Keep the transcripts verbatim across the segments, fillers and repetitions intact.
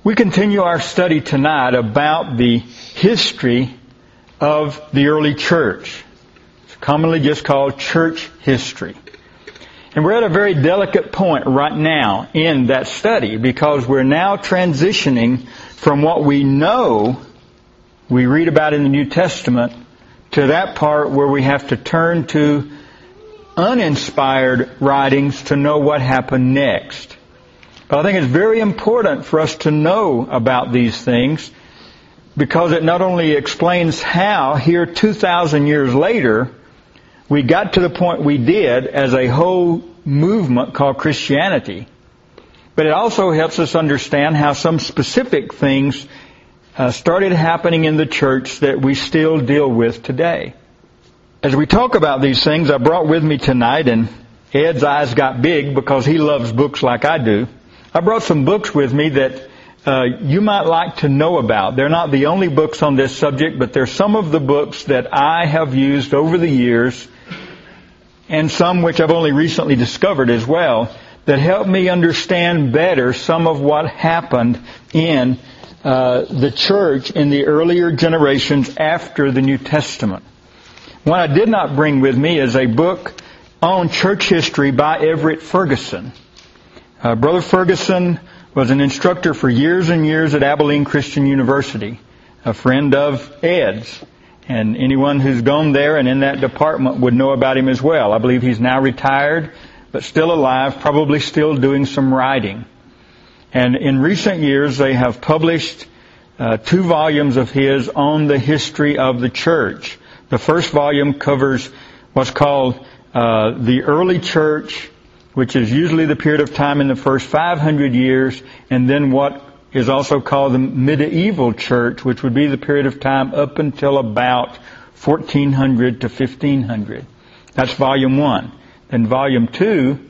We continue our study tonight about the history of the early church. It's commonly just called church history. And we're at a very delicate point right now in that study because we're now transitioning from what we know we read about in the New Testament to that part where we have to turn to uninspired writings to know what happened next. But I think it's very important for us to know about these things because it not only explains how, here two thousand years later, we got to the point we did as a whole movement called Christianity, but it also helps us understand how some specific things uh, started happening in the church that we still deal with today. As we talk about these things, I brought with me tonight, and Ed's eyes got big because he loves books like I do. I brought some books with me that uh, you might like to know about. They're not the only books on this subject, but they're some of the books that I have used over the years, and some which I've only recently discovered as well, that help me understand better some of what happened in uh, the church in the earlier generations after the New Testament. One I did not bring with me is a book on church history by Everett Ferguson. Uh, Brother Ferguson was an instructor for years and years at Abilene Christian University, a friend of Ed's. And anyone who's gone there and in that department would know about him as well. I believe he's now retired, but still alive, probably still doing some writing. And in recent years, they have published uh, two volumes of his on the history of the church. The first volume covers what's called uh, the early church, which is usually the period of time in the first five hundred years, and then what is also called the medieval church, which would be the period of time up until about fourteen hundred to fifteen hundred. That's volume one. Then volume two,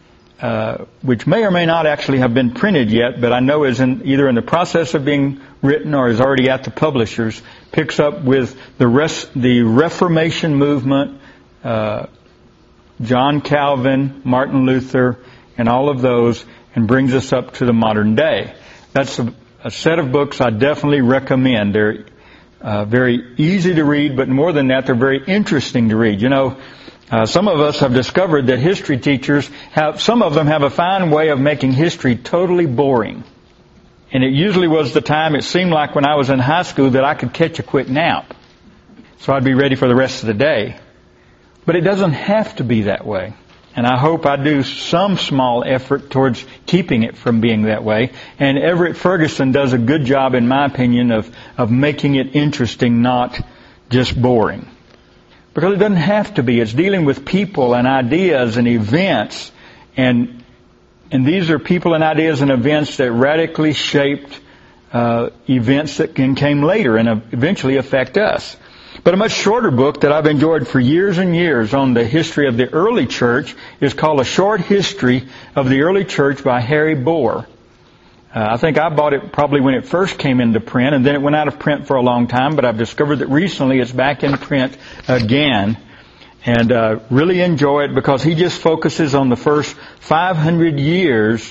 uh, which may or may not actually have been printed yet, but I know is in, either in the process of being written or is already at the publishers, picks up with the rest, the Reformation movement, uh, John Calvin, Martin Luther, and all of those, and brings us up to the modern day. That's a, a set of books I definitely recommend. They're uh, very easy to read, but more than that, they're very interesting to read. You know, uh, some of us have discovered that history teachers have, some of them have a fine way of making history totally boring. And it usually was the time it seemed like when I was in high school that I could catch a quick nap. So I'd be ready for the rest of the day. But it doesn't have to be that way. And I hope I do some small effort towards keeping it from being that way. And Everett Ferguson does a good job, in my opinion, of, of making it interesting, not just boring. Because it doesn't have to be. It's dealing with people and ideas and events. And, and these are people and ideas and events that radically shaped uh, events that came later and eventually affect us. But a much shorter book that I've enjoyed for years and years on the history of the early church is called A Short History of the Early Church by Harry Bohr. Uh, I think I bought it probably when it first came into print, and then it went out of print for a long time, but I've discovered that recently it's back in print again. And uh, really enjoy it because he just focuses on the first five hundred years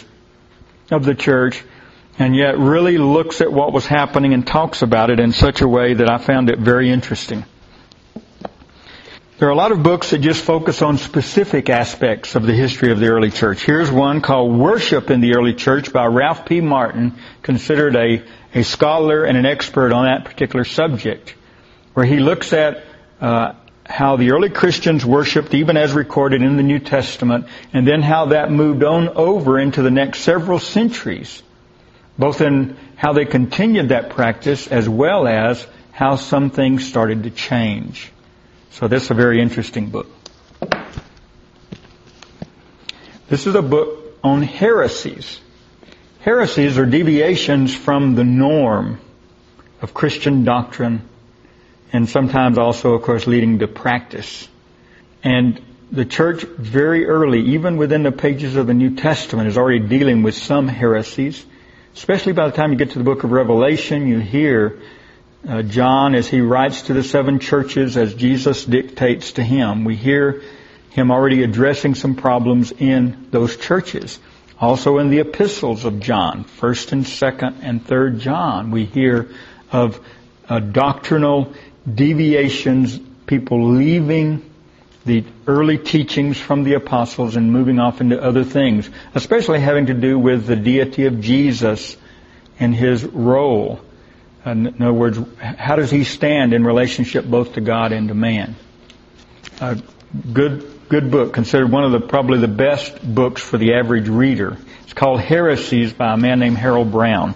of the church, and yet really looks at what was happening and talks about it in such a way that I found it very interesting. There are a lot of books that just focus on specific aspects of the history of the early church. Here's one called Worship in the Early Church by Ralph P. Martin, considered a, a scholar and an expert on that particular subject, where he looks at uh, how the early Christians worshipped, even as recorded in the New Testament, and then how that moved on over into the next several centuries, both in how they continued that practice as well as how some things started to change. So this is a very interesting book. This is a book on heresies. Heresies are deviations from the norm of Christian doctrine, and sometimes also, of course, leading to practice. And the church very early, even within the pages of the New Testament, is already dealing with some heresies. Especially by the time you get to the book of Revelation, you hear uh, John as he writes to the seven churches as Jesus dictates to him. We hear him already addressing some problems in those churches. Also in the epistles of John, First and Second and Third John, we hear of uh, doctrinal deviations, people leaving the early teachings from the apostles and moving off into other things, especially having to do with the deity of Jesus and His role. In other words, how does He stand in relationship both to God and to man? A good, good book, considered one of the, probably the best books for the average reader. It's called Heresies by a man named Harold Brown.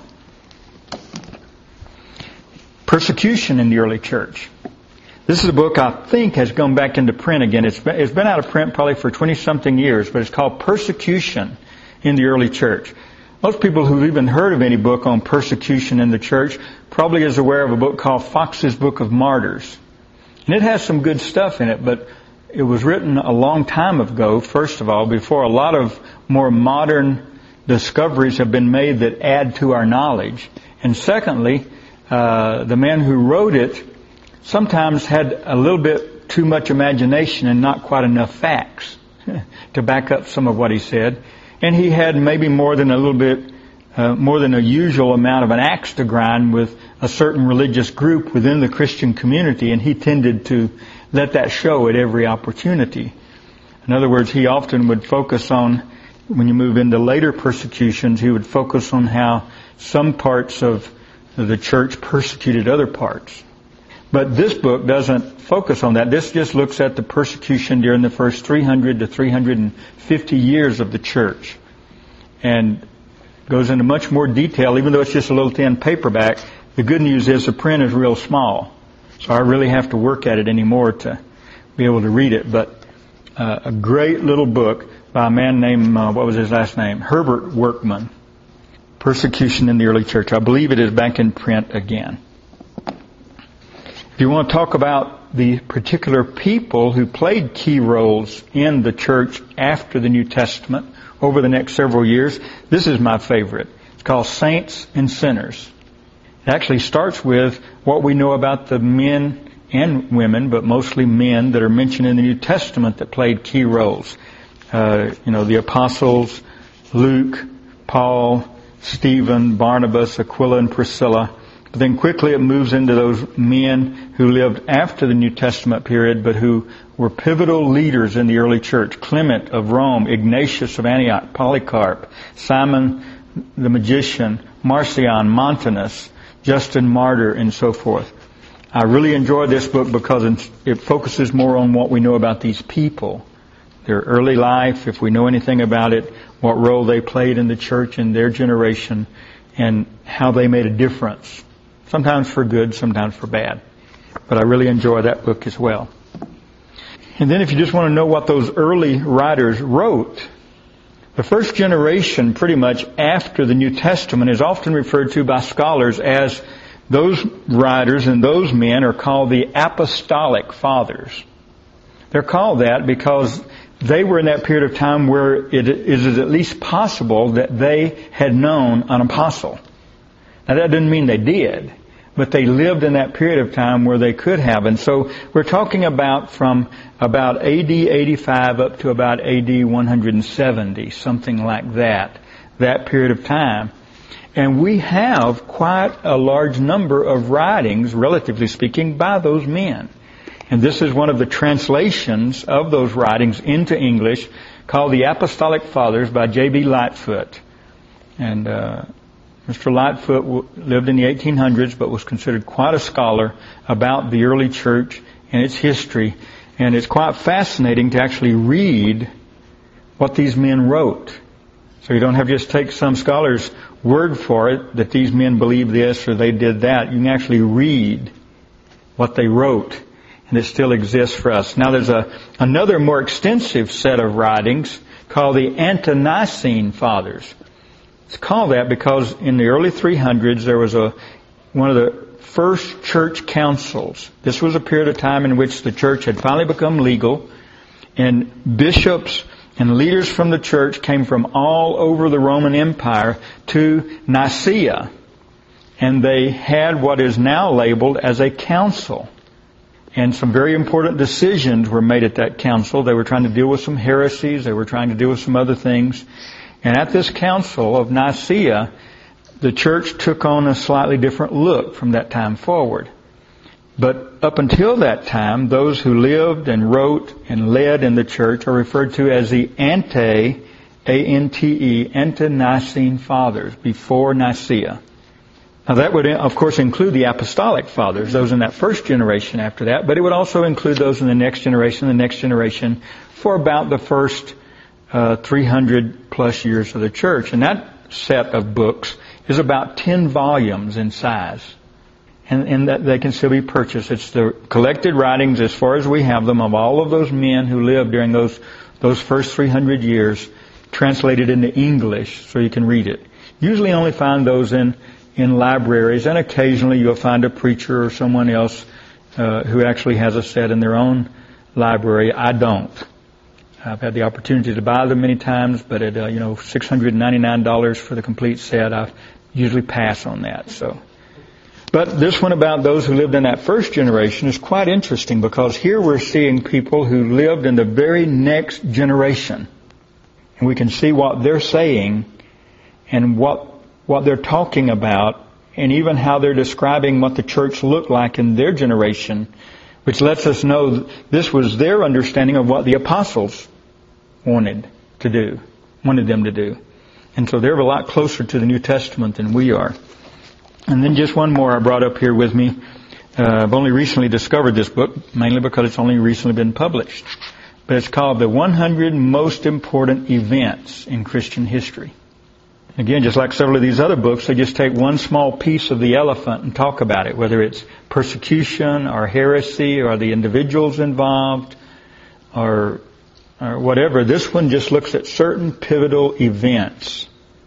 Persecution in the early church. This is a book I think has gone back into print again. It's been, it's been out of print probably for twenty-something years, but it's called Persecution in the Early Church. Most people who've even heard of any book on persecution in the church probably is aware of a book called Fox's Book of Martyrs. And it has some good stuff in it, but it was written a long time ago, first of all, before a lot of more modern discoveries have been made that add to our knowledge. And secondly, uh, the man who wrote it sometimes had a little bit too much imagination and not quite enough facts to back up some of what he said. And he had maybe more than a little bit, uh, more than a usual amount of an axe to grind with a certain religious group within the Christian community, and he tended to let that show at every opportunity. In other words, he often would focus on, when you move into later persecutions, he would focus on how some parts of the church persecuted other parts. But this book doesn't focus on that. This just looks at the persecution during the first three hundred to three hundred fifty years of the church. And goes into much more detail, even though it's just a little thin paperback. The good news is the print is real small. So I really have to work at it anymore to be able to read it. But uh, a great little book by a man named, uh, what was his last name? Herbert Workman. Persecution in the Early Church. I believe it is back in print again. If you want to talk about the particular people who played key roles in the church after the New Testament over the next several years, this is my favorite. It's called Saints and Sinners. It actually starts with what we know about the men and women, but mostly men that are mentioned in the New Testament that played key roles. Uh, you know, the apostles, Luke, Paul, Stephen, Barnabas, Aquila, and Priscilla. But then quickly it moves into those men who lived after the New Testament period, but who were pivotal leaders in the early church. Clement of Rome, Ignatius of Antioch, Polycarp, Simon the magician, Marcion, Montanus, Justin Martyr, and so forth. I really enjoy this book because it focuses more on what we know about these people. Their early life, if we know anything about it, what role they played in the church in their generation, and how they made a difference. Sometimes for good, sometimes for bad. But I really enjoy that book as well. And then if you just want to know what those early writers wrote, the first generation pretty much after the New Testament is often referred to by scholars as those writers and those men are called the Apostolic Fathers. They're called that because they were in that period of time where it is at least possible that they had known an apostle. Now that doesn't mean they did, but they lived in that period of time where they could have. And so we're talking about from about A D eighty-five up to about A D one seventy, something like that, that period of time. And we have quite a large number of writings, relatively speaking, by those men. And this is one of the translations of those writings into English called The Apostolic Fathers by J B Lightfoot. And uh, Mister Lightfoot w- lived in the eighteen hundreds but was considered quite a scholar about the early church and its history. And it's quite fascinating to actually read what these men wrote. So you don't have to just take some scholar's word for it that these men believed this or they did that. You can actually read what they wrote. And it still exists for us. Now there's a another more extensive set of writings called the Ante-Nicene Fathers. It's called that because in the early three hundreds there was a one of the first church councils. This was a period of time in which the church had finally become legal, and bishops and leaders from the church came from all over the Roman Empire to Nicaea, and they had what is now labeled as a council. And some very important decisions were made at that council. They were trying to deal with some heresies. They were trying to deal with some other things. And at this Council of Nicaea, the church took on a slightly different look from that time forward. But up until that time, those who lived and wrote and led in the church are referred to as the ante, A N T E, ante-Nicene fathers, before Nicaea. Now that would, of course, include the apostolic fathers, those in that first generation after that, but it would also include those in the next generation, the next generation, for about the first uh, three hundred plus years of the church. And that set of books is about ten volumes in size. And, and that they can still be purchased. It's the collected writings, as far as we have them, of all of those men who lived during those those first three hundred years, translated into English so you can read it. Usually only find those in, in libraries, and occasionally you'll find a preacher or someone else uh, who actually has a set in their own library. I don't. I've had the opportunity to buy them many times, but at uh, you know six hundred ninety-nine dollars for the complete set, I usually pass on that. So. But this one about those who lived in that first generation is quite interesting, because here we're seeing people who lived in the very next generation. And we can see what they're saying and what what they're talking about, and even how they're describing what the church looked like in their generation, which lets us know this was their understanding of what the apostles wanted to do, wanted them to do. And so they're a lot closer to the New Testament than we are. And then just one more I brought up here with me. Uh, I've only recently discovered this book, mainly because it's only recently been published. But it's called The one hundred Most Important Events in Christian History. Again, just like several of these other books, they just take one small piece of the elephant and talk about it, whether it's persecution or heresy or the individuals involved or, or whatever. This one just looks at certain pivotal events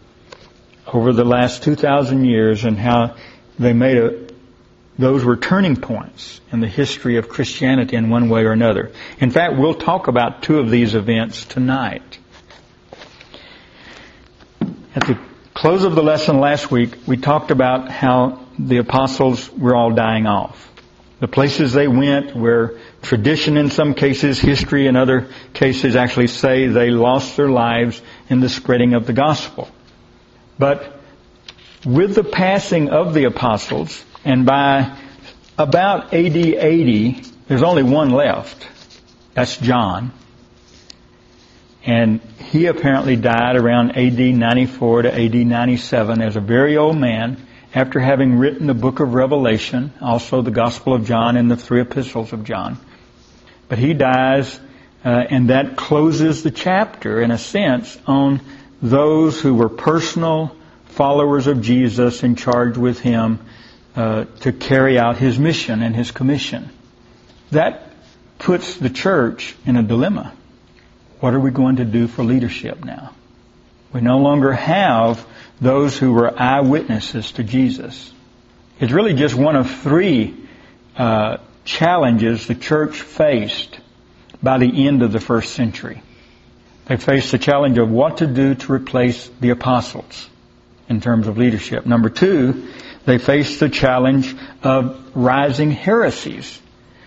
over the last two thousand years and how they made a, those were turning points in the history of Christianity in one way or another. In fact, we'll talk about two of these events tonight. At the close of the lesson last week, we talked about how the apostles were all dying off. The places they went where tradition in some cases, history in other cases actually say they lost their lives in the spreading of the gospel. But with the passing of the apostles, and by about A D eighty, there's only one left. That's John. And he apparently died around A D ninety-four to A D ninety-seven as a very old man, after having written the book of Revelation, also the Gospel of John and the three epistles of John. But he dies, uh, and that closes the chapter, in a sense, on those who were personal followers of Jesus and charged with Him uh, to carry out His mission and His commission. That puts the church in a dilemma. What are we going to do for leadership now? We no longer have those who were eyewitnesses to Jesus. It's really just one of three uh, challenges the church faced by the end of the first century. They faced the challenge of what to do to replace the apostles in terms of leadership. Number two, they faced the challenge of rising heresies.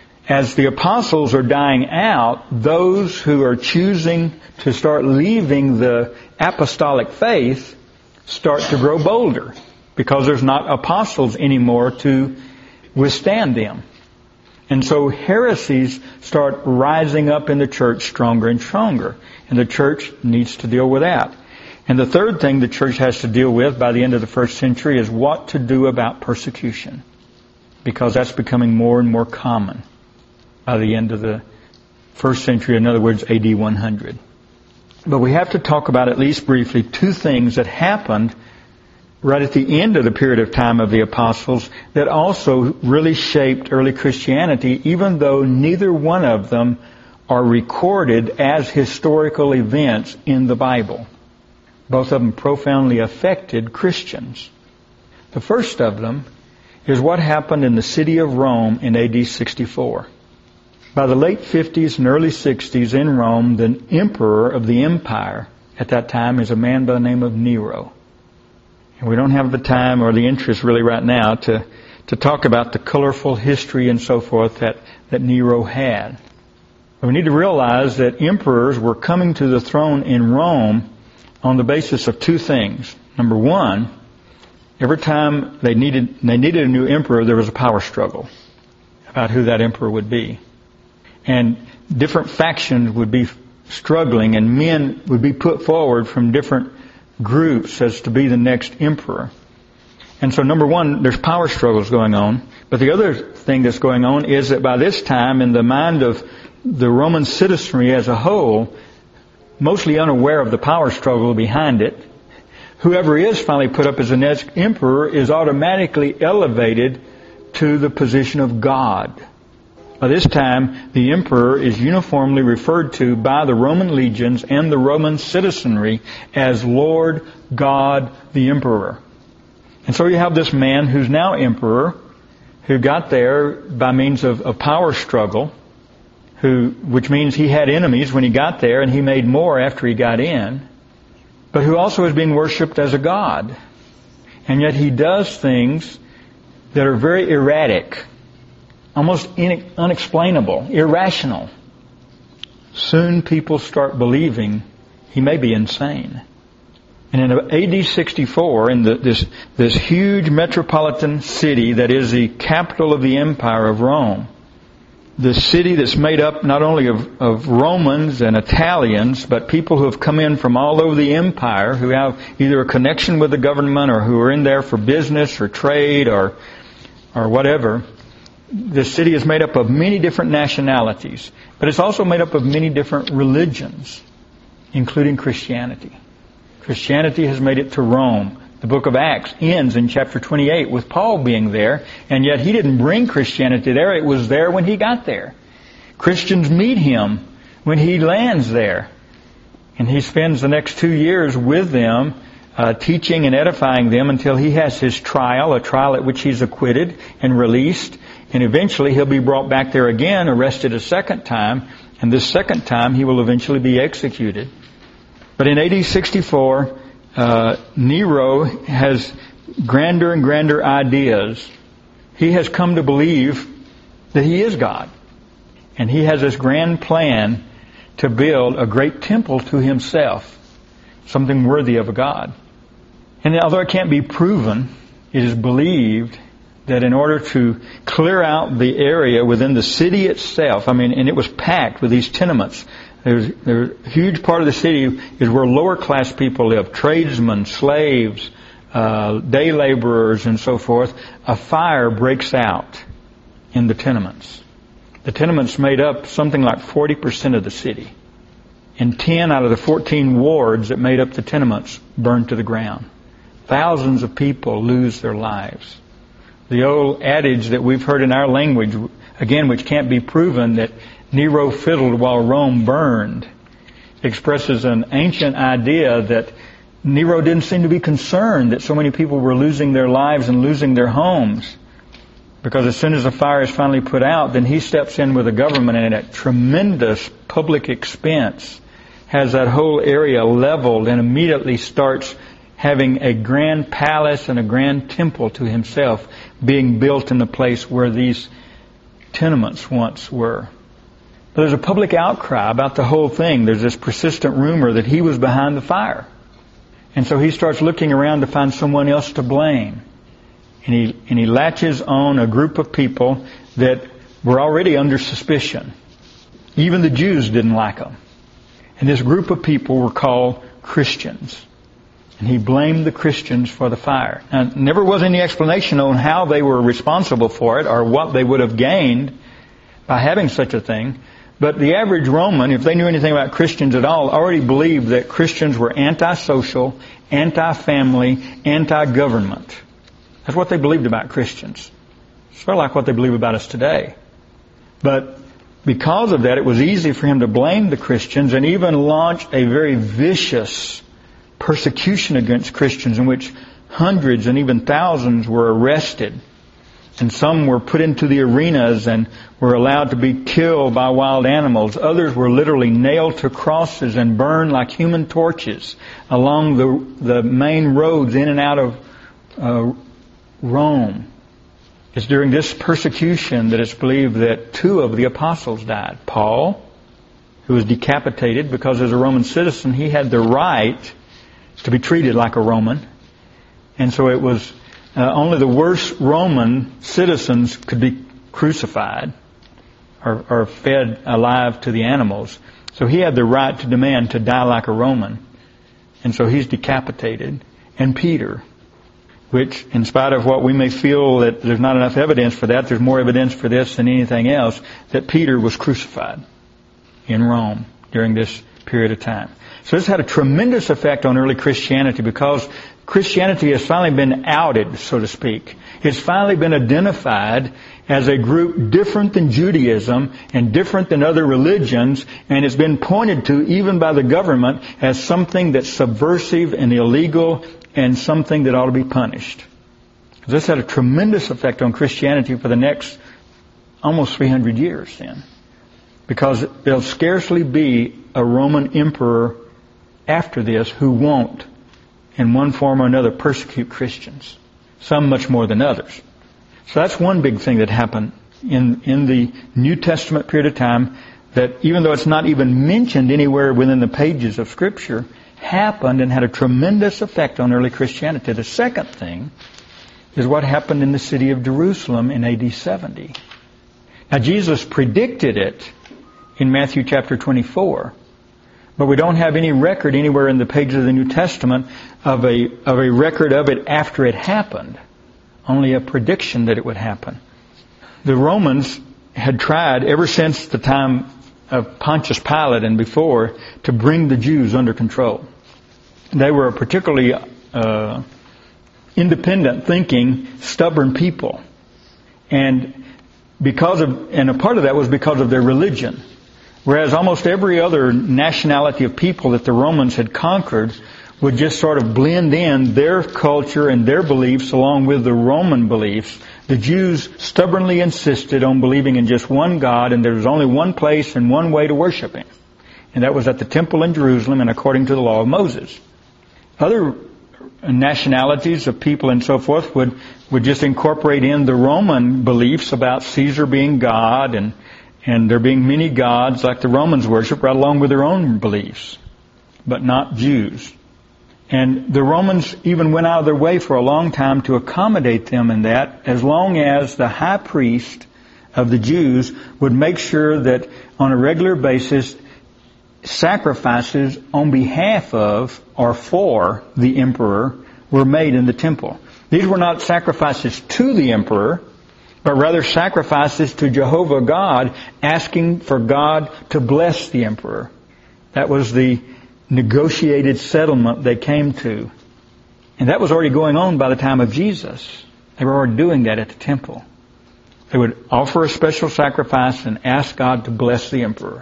As the apostles are dying out, those who are choosing to start leaving the apostolic faith start to grow bolder, because there's not apostles anymore to withstand them. And so heresies start rising up in the church stronger and stronger. And the church needs to deal with that. And the third thing the church has to deal with by the end of the first century is what to do about persecution, because that's becoming more and more common by the end of the first century, in other words, A D one hundred. But we have to talk about, at least briefly, two things that happened right at the end of the period of time of the apostles that also really shaped early Christianity, even though neither one of them are recorded as historical events in the Bible. Both of them profoundly affected Christians. The first of them is what happened in the city of Rome in A D sixty-four. By the late fifties and early sixties in Rome, the emperor of the empire at that time is a man by the name of Nero. And we don't have the time or the interest really right now to, to talk about the colorful history and so forth that, that Nero had. But we need to realize that emperors were coming to the throne in Rome on the basis of two things. Number one, every time they needed they needed a new emperor, there was a power struggle about who that emperor would be. And different factions would be struggling, and men would be put forward from different groups as to be the next emperor. And so number one, there's power struggles going on. But the other thing that's going on is that by this time, in the mind of the Roman citizenry as a whole, mostly unaware of the power struggle behind it, whoever is finally put up as the next emperor is automatically elevated to the position of God. By this time, the emperor is uniformly referred to by the Roman legions and the Roman citizenry as Lord God the Emperor. And so you have this man who's now emperor, who got there by means of a power struggle, who, which means he had enemies when he got there, and he made more after he got in, but who also is being worshipped as a god. And yet he does things that are very erratic, almost in, unexplainable, irrational. Soon people start believing he may be insane. And in A D sixty-four, in the, this, this huge metropolitan city that is the capital of the Empire of Rome, the city that's made up not only of, of Romans and Italians, but people who have come in from all over the empire, who have either a connection with the government or who are in there for business or trade or or whatever. The city is made up of many different nationalities, but it's also made up of many different religions, including Christianity. Christianity has made it to Rome. The book of Acts ends in chapter twenty-eight with Paul being there, and yet he didn't bring Christianity there. It was there when he got there. Christians meet him when he lands there. And he spends the next two years with them, uh, teaching and edifying them until he has his trial, a trial at which he's acquitted and released. And eventually he'll be brought back there again, arrested a second time, and this second time he will eventually be executed. But in A D sixty-four, uh, Nero has grander and grander ideas. He has come to believe that he is God. And he has this grand plan to build a great temple to himself, something worthy of a God. And although it can't be proven, it is believed that in order to clear out the area within the city itself, I mean, and it was packed with these tenements. There's, there's a huge part of the city is where lower class people live, tradesmen, slaves, uh, day laborers, and so forth. A fire breaks out in the tenements. The tenements made up something like forty percent of the city. And ten out of the fourteen wards that made up the tenements burned to the ground. Thousands of people lose their lives. The old adage that we've heard in our language, again, which can't be proven, that Nero fiddled while Rome burned, expresses an ancient idea that Nero didn't seem to be concerned that so many people were losing their lives and losing their homes. Because as soon as the fire is finally put out, then he steps in with the government and at tremendous public expense has that whole area leveled and immediately starts having a grand palace and a grand temple to himself being built in the place where these tenements once were. But there's a public outcry about the whole thing. There's this persistent rumor that he was behind the fire. And so he starts looking around to find someone else to blame. And he, and he latches on a group of people that were already under suspicion. Even the Jews didn't like them. And this group of people were called Christians. And he blamed the Christians for the fire. Now, never was any explanation on how they were responsible for it or what they would have gained by having such a thing. But the average Roman, if they knew anything about Christians at all, already believed that Christians were antisocial, anti-family, anti-government. That's what they believed about Christians. Sort of like what they believe about us today. But because of that, it was easy for him to blame the Christians and even launch a very vicious persecution against Christians in which hundreds and even thousands were arrested. And some were put into the arenas and were allowed to be killed by wild animals. Others were literally nailed to crosses and burned like human torches along the the main roads in and out of uh, Rome. It's during this persecution that it's believed that two of the apostles died. Paul, who was decapitated because as a Roman citizen he had the right to be treated like a Roman. And so it was uh, only the worst Roman citizens could be crucified or, or fed alive to the animals. So he had the right to demand to die like a Roman. And so he's decapitated. And Peter, which in spite of what we may feel that there's not enough evidence for that, there's more evidence for this than anything else, that Peter was crucified in Rome during this period of time. So this had a tremendous effect on early Christianity because Christianity has finally been outed, so to speak. It's finally been identified as a group different than Judaism and different than other religions, and it's been pointed to even by the government as something that's subversive and illegal and something that ought to be punished. This had a tremendous effect on Christianity for the next almost three hundred years then, because there'll scarcely be a Roman emperor after this who won't, in one form or another, persecute Christians. Some much more than others. So that's one big thing that happened in, in the New Testament period of time that, even though it's not even mentioned anywhere within the pages of Scripture, happened and had a tremendous effect on early Christianity. The second thing is what happened in the city of Jerusalem in A D seventy. Now Jesus predicted it in Matthew chapter twenty-four. But we don't have any record anywhere in the pages of the New Testament of a of a record of it after it happened. Only a prediction that it would happen. The Romans had tried ever since the time of Pontius Pilate and before to bring the Jews under control. They were a particularly uh, independent thinking, stubborn people. And because of and a part of that was because of their religion. Whereas almost every other nationality of people that the Romans had conquered would just sort of blend in their culture and their beliefs along with the Roman beliefs, the Jews stubbornly insisted on believing in just one God, and there was only one place and one way to worship Him. And that was at the temple in Jerusalem and according to the law of Moses. Other nationalities of people and so forth would, would just incorporate in the Roman beliefs about Caesar being God and And there being many gods like the Romans worship right along with their own beliefs, but not Jews. And the Romans even went out of their way for a long time to accommodate them in that, as long as the high priest of the Jews would make sure that on a regular basis sacrifices on behalf of or for the emperor were made in the temple. These were not sacrifices to the emperor, but rather sacrifices to Jehovah God, asking for God to bless the emperor. That was the negotiated settlement they came to. And that was already going on by the time of Jesus. They were already doing that at the temple. They would offer a special sacrifice and ask God to bless the emperor.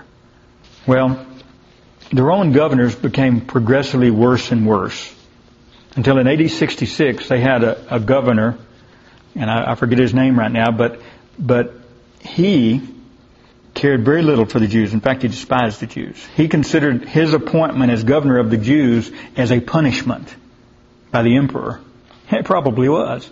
Well, the Roman governors became progressively worse and worse. Until in A D sixty-six, they had a, a governor, and I, I forget his name right now, but but he cared very little for the Jews. In fact, he despised the Jews. He considered his appointment as governor of the Jews as a punishment by the emperor. It probably was.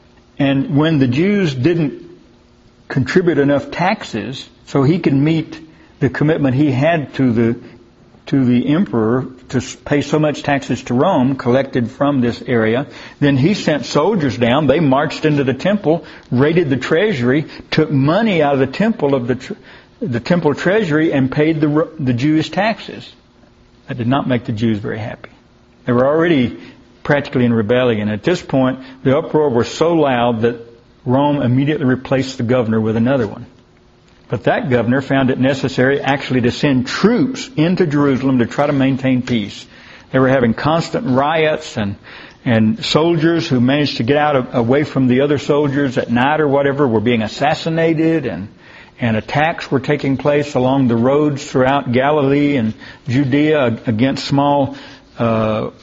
And when the Jews didn't contribute enough taxes so he could meet the commitment he had to the to the emperor to pay so much taxes to Rome collected from this area, then he sent soldiers down. They marched into the temple, raided the treasury, took money out of the temple of the tr- the temple treasury, and paid the the Jewish taxes. That did not make the Jews very happy. They were already practically in rebellion. At this point, the uproar was so loud that Rome immediately replaced the governor with another one. But that governor found it necessary actually to send troops into Jerusalem to try to maintain peace. They were having constant riots, and and soldiers who managed to get out of, away from the other soldiers at night or whatever were being assassinated, and and attacks were taking place along the roads throughout Galilee and Judea against small uh,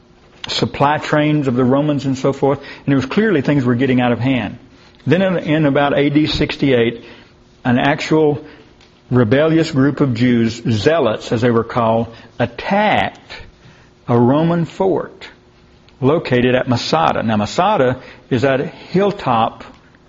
supply trains of the Romans and so forth. And it was clearly things were getting out of hand. Then in, in about A D sixty-eight, an actual rebellious group of Jews, zealots as they were called, attacked a Roman fort located at Masada. Now Masada is that hilltop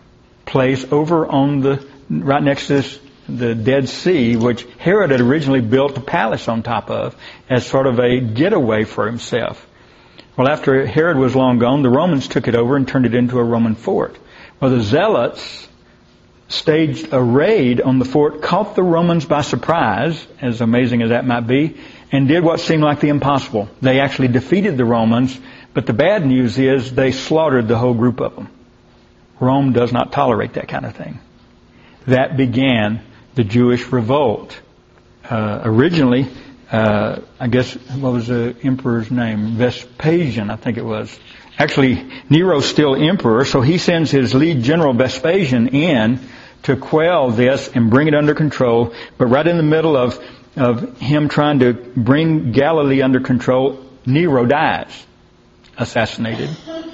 place over on the, right next to this, the Dead Sea, which Herod had originally built a palace on top of as sort of a getaway for himself. Well, after Herod was long gone, the Romans took it over and turned it into a Roman fort. Well, the Zealots staged a raid on the fort, caught the Romans by surprise, as amazing as that might be, and did what seemed like the impossible. They actually defeated the Romans, but the bad news is they slaughtered the whole group of them. Rome does not tolerate that kind of thing. That began the Jewish revolt. Uh, originally, uh, I guess, what was the emperor's name? Vespasian, I think it was. Actually, Nero's still emperor, so he sends his lead general Vespasian in to quell this and bring it under control. But right in the middle of, of him trying to bring Galilee under control, Nero dies, assassinated.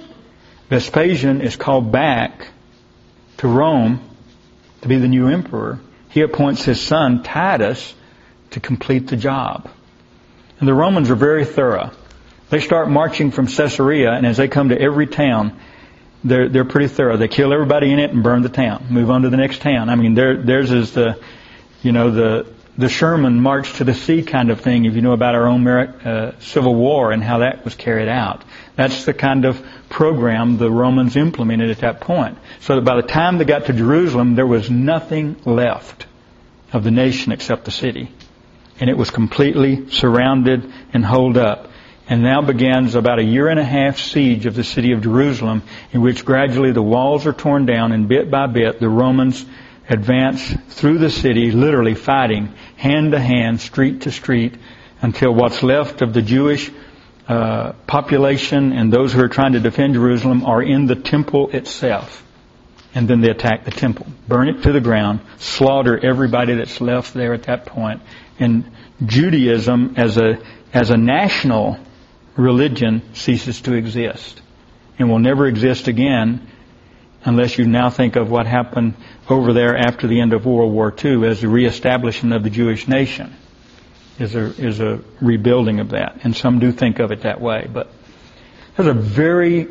Vespasian is called back to Rome to be the new emperor. He appoints his son Titus to complete the job. And the Romans are very thorough. They start marching from Caesarea, and as they come to every town, they're they're pretty thorough. They kill everybody in it and burn the town. Move on to the next town. I mean, theirs is the, you know, the the Sherman March to the Sea kind of thing. If you know about our own uh, Civil War and how that was carried out, that's the kind of program the Romans implemented at that point. So that by the time they got to Jerusalem, there was nothing left of the nation except the city, and it was completely surrounded and holed up. And now begins about a year and a half siege of the city of Jerusalem, in which gradually the walls are torn down, and bit by bit the Romans advance through the city, literally fighting hand to hand, street to street, until what's left of the Jewish uh, population and those who are trying to defend Jerusalem are in the temple itself. And then they attack the temple, burn it to the ground, slaughter everybody that's left there at that point. And Judaism as a as a national religion ceases to exist and will never exist again unless you now think of what happened over there after the end of World War Two as the reestablishment of the Jewish nation is a, is a rebuilding of that. And some do think of it that way. But there's a very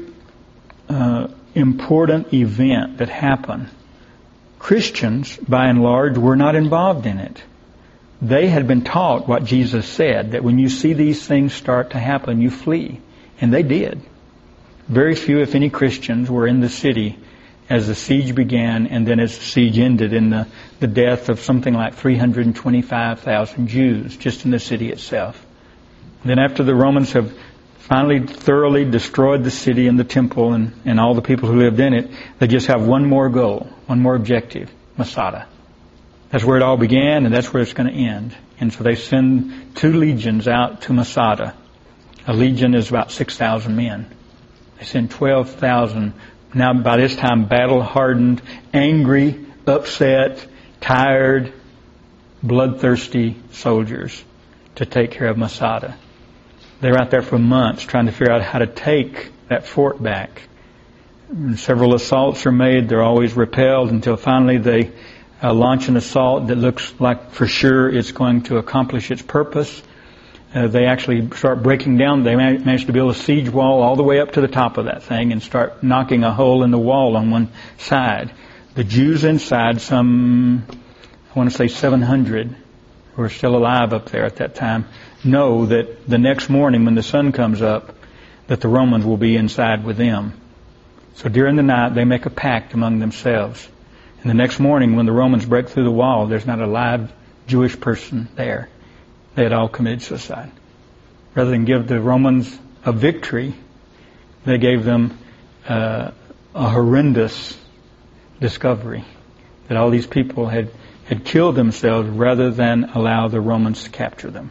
uh, important event that happened. Christians, by and large, were not involved in it. They had been taught what Jesus said, that when you see these things start to happen, you flee. And they did. Very few, if any, Christians were in the city as the siege began, and then as the siege ended in the, the death of something like three hundred twenty-five thousand Jews just in the city itself. Then after the Romans have finally thoroughly destroyed the city and the temple and, and all the people who lived in it, they just have one more goal, one more objective, Masada. That's where it all began, and that's where it's going to end. And so they send two legions out to Masada. A legion is about six thousand men. They send twelve thousand, now by this time battle-hardened, angry, upset, tired, bloodthirsty soldiers to take care of Masada. They're out there for months trying to figure out how to take that fort back. And several assaults are made. They're always repelled until finally they Uh, launch an assault that looks like for sure it's going to accomplish its purpose. Uh, they actually start breaking down. They man- manage to build a siege wall all the way up to the top of that thing and start knocking a hole in the wall on one side. The Jews inside, some, I want to say seven hundred, who are still alive up there at that time, know that the next morning when the sun comes up, that the Romans will be inside with them. So during the night, they make a pact among themselves. And the next morning, when the Romans break through the wall, there's not a live Jewish person there. They had all committed suicide. Rather than give the Romans a victory, they gave them uh, a horrendous discovery that all these people had, had killed themselves rather than allow the Romans to capture them.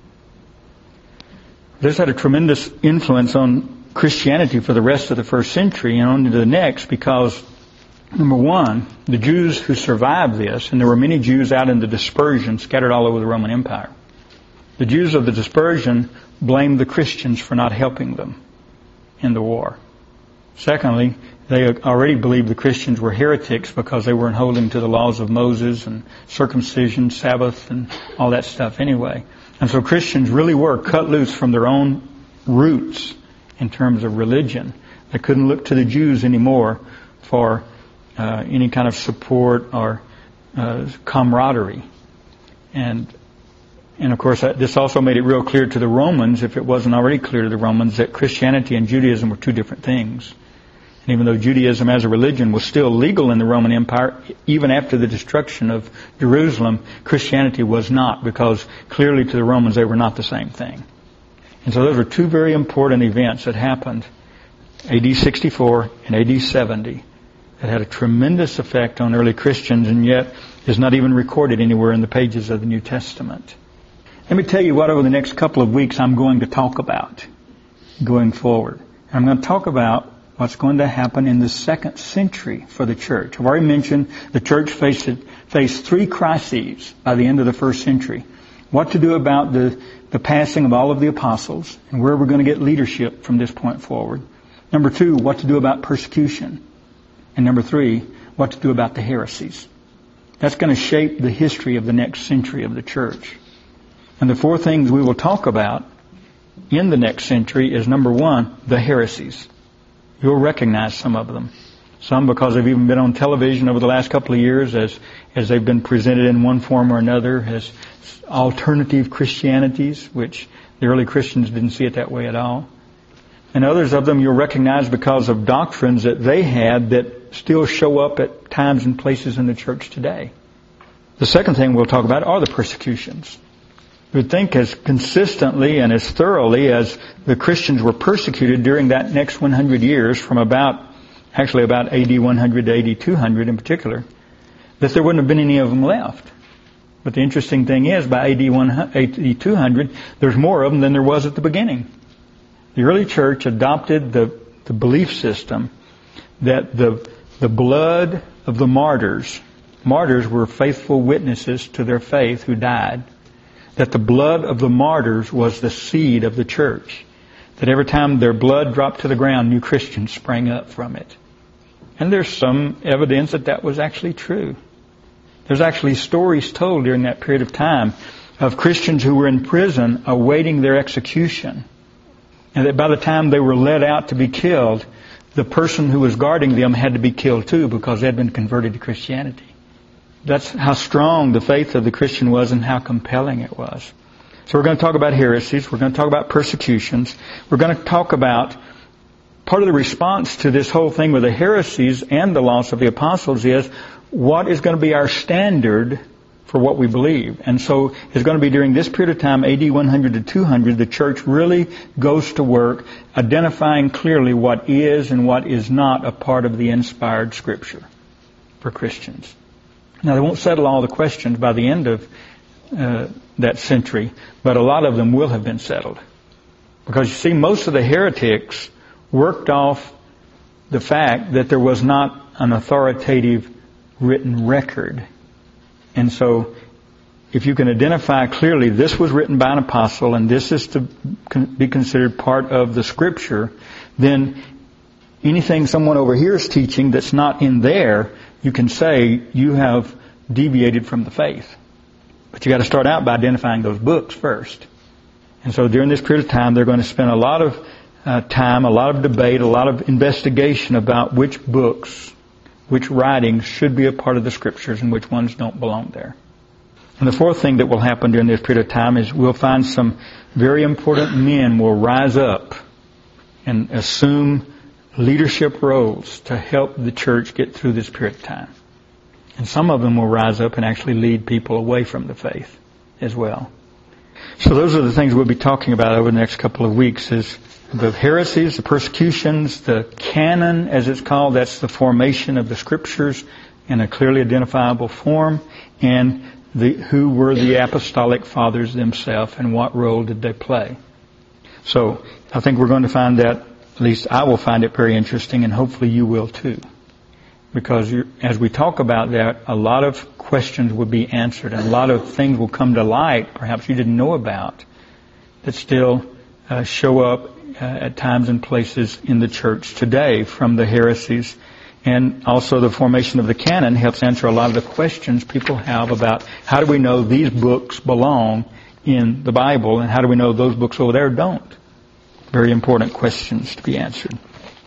This had a tremendous influence on Christianity for the rest of the first century and on into the next, because number one, the Jews who survived this, and there were many Jews out in the dispersion scattered all over the Roman Empire. The Jews of the dispersion blamed the Christians for not helping them in the war. Secondly, they already believed the Christians were heretics because they weren't holding to the laws of Moses and circumcision, Sabbath, and all that stuff anyway. And so Christians really were cut loose from their own roots in terms of religion. They couldn't look to the Jews anymore for Uh, any kind of support or uh, camaraderie. And And of course, this also made it real clear to the Romans, if it wasn't already clear to the Romans, that Christianity and Judaism were two different things. And even though Judaism as a religion was still legal in the Roman Empire, even after the destruction of Jerusalem, Christianity was not, because clearly to the Romans they were not the same thing. And so those were two very important events that happened, A D sixty-four and A D seventy, that had a tremendous effect on early Christians, and yet is not even recorded anywhere in the pages of the New Testament. Let me tell you what over the next couple of weeks I'm going to talk about going forward. And I'm going to talk about what's going to happen in the second century for the church. I've already mentioned the church faced, faced three crises by the end of the first century. What to do about the, the passing of all of the apostles, and where we're going to get leadership from this point forward. Number two, what to do about persecution. And number three, what to do about the heresies. That's going to shape the history of the next century of the church. And the four things we will talk about in the next century is, number one, the heresies. You'll recognize some of them. Some because they've even been on television over the last couple of years as, as they've been presented in one form or another as alternative Christianities, which the early Christians didn't see it that way at all. And others of them you'll recognize because of doctrines that they had that still show up at times and places in the church today. The second thing we'll talk about are the persecutions. You would think as consistently and as thoroughly as the Christians were persecuted during that next one hundred years, from about, actually about A D one hundred to A D two hundred in particular, that there wouldn't have been any of them left. But the interesting thing is, by A D two hundred, there's more of them than there was at the beginning. The early church adopted the, the belief system that the, the blood of the martyrs, martyrs were faithful witnesses to their faith who died, that the blood of the martyrs was the seed of the church. That every time their blood dropped to the ground, new Christians sprang up from it. And there's some evidence that that was actually true. There's actually stories told during that period of time of Christians who were in prison awaiting their execution. And that by the time they were led out to be killed, the person who was guarding them had to be killed too, because they had been converted to Christianity. That's how strong the faith of the Christian was and how compelling it was. So we're going to talk about heresies. We're going to talk about persecutions. We're going to talk about part of the response to this whole thing with the heresies and the loss of the apostles is what is going to be our standard for what we believe. And so it's going to be during this period of time, A D one hundred to two hundred, the church really goes to work identifying clearly what is and what is not a part of the inspired Scripture for Christians. Now, they won't settle all the questions by the end of uh, that century, but a lot of them will have been settled. Because you see, most of the heretics worked off the fact that there was not an authoritative written record. And so, if you can identify clearly this was written by an apostle and this is to be considered part of the Scripture, then anything someone over here is teaching that's not in there, you can say you have deviated from the faith. But you got to start out by identifying those books first. And so during this period of time, they're going to spend a lot of uh, time, a lot of debate, a lot of investigation about which books, which writings should be a part of the Scriptures and which ones don't belong there. And the fourth thing that will happen during this period of time is we'll find some very important men will rise up and assume leadership roles to help the church get through this period of time. And some of them will rise up and actually lead people away from the faith as well. So those are the things we'll be talking about over the next couple of weeks, is the heresies, the persecutions, the canon as it's called, that's the formation of the Scriptures in a clearly identifiable form, and the, who were the apostolic fathers themselves and what role did they play. So I think we're going to find that, at least I will find it very interesting, and hopefully you will too. Because you're, as we talk about that, a lot of questions will be answered and a lot of things will come to light perhaps you didn't know about that still uh, show up uh, at times and places in the church today from the heresies. And also the formation of the canon helps answer a lot of the questions people have about how do we know these books belong in the Bible and how do we know those books over there don't. Very important questions to be answered.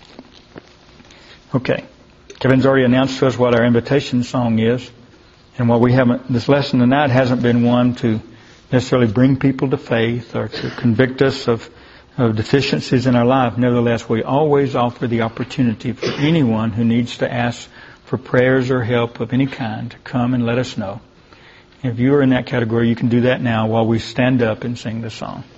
Okay. Kevin's already announced to us what our invitation song is. And while we haven't, this lesson tonight hasn't been one to necessarily bring people to faith or to convict us of, of deficiencies in our life. Nevertheless, we always offer the opportunity for anyone who needs to ask for prayers or help of any kind to come and let us know. If you are in that category, you can do that now while we stand up and sing the song.